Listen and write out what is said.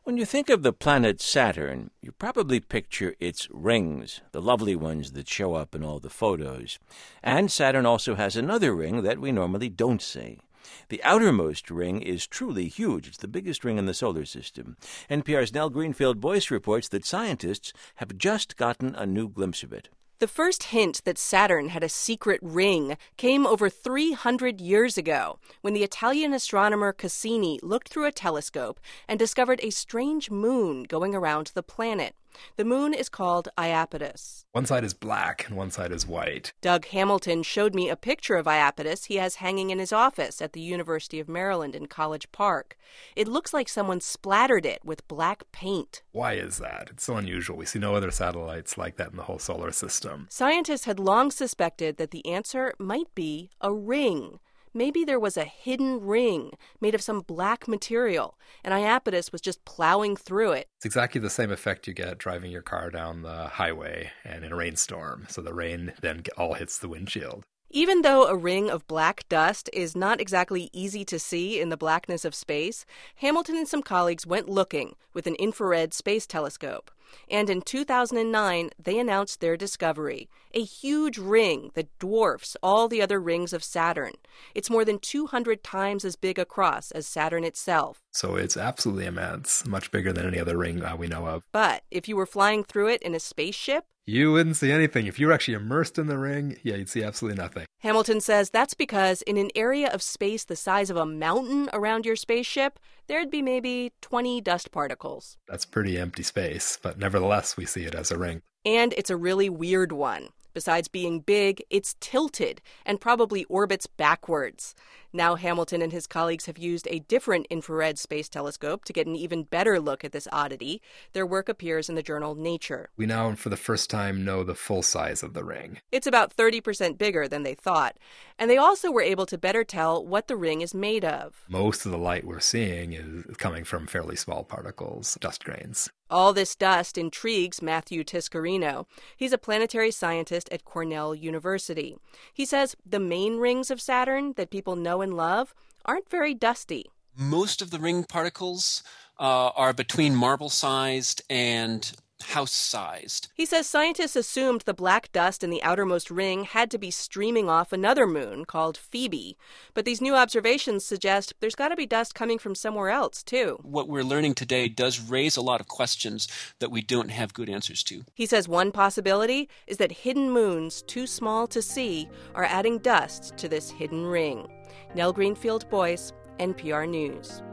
When you think of the planet Saturn, you probably picture its rings, the lovely ones that show up in all the photos. And Saturn also has another ring that we normally don't see. The outermost ring is truly huge. It's the biggest ring in the solar system. NPR's Nell Greenfield-Boyce reports that scientists have just gotten a new glimpse of it. The first hint that Saturn had a secret ring came over 300 years ago when the Italian astronomer Cassini looked through a telescope and discovered a strange moon going around the planet. The moon is called Iapetus. One side is black and one side is white. Doug Hamilton showed me a picture of Iapetus he has hanging in his office at the University of Maryland in College Park. It looks like someone splattered it with black paint. Why is that? It's so unusual. We see no other satellites like that in the whole solar system. Scientists had long suspected that the answer might be a ring. Maybe there was a hidden ring made of some black material, and Iapetus was just plowing through it. It's exactly the same effect you get driving your car down the highway and in a rainstorm. So the rain then all hits the windshield. Even though a ring of black dust is not exactly easy to see in the blackness of space, Hamilton and some colleagues went looking with an infrared space telescope. And in 2009, they announced their discovery, a huge ring that dwarfs all the other rings of Saturn. It's more than 200 times as big across as Saturn itself. So it's absolutely immense, much bigger than any other ring we know of. But if you were flying through it in a spaceship, you wouldn't see anything. If you were actually immersed in the ring, you'd see absolutely nothing. Hamilton says that's because in an area of space the size of a mountain around your spaceship, there'd be maybe 20 dust particles. That's pretty empty space, but nevertheless we see it as a ring. And it's a really weird one. Besides being big, it's tilted and probably orbits backwards. Now Hamilton and his colleagues have used a different infrared space telescope to get an even better look at this oddity. Their work appears in the journal Nature. We now, for the first time, know the full size of the ring. It's about 30% bigger than they thought. And they also were able to better tell what the ring is made of. Most of the light we're seeing is coming from fairly small particles, dust grains. All this dust intrigues Matthew Tiscarino. He's a planetary scientist at Cornell University. He says the main rings of Saturn that people know and love aren't very dusty. Most of the ring particles are between marble-sized and house-sized. He says scientists assumed the black dust in the outermost ring had to be streaming off another moon called Phoebe. But these new observations suggest there's got to be dust coming from somewhere else, too. What we're learning today does raise a lot of questions that we don't have good answers to. He says one possibility is that hidden moons too small to see are adding dust to this hidden ring. Nell Greenfield-Boyce, NPR News.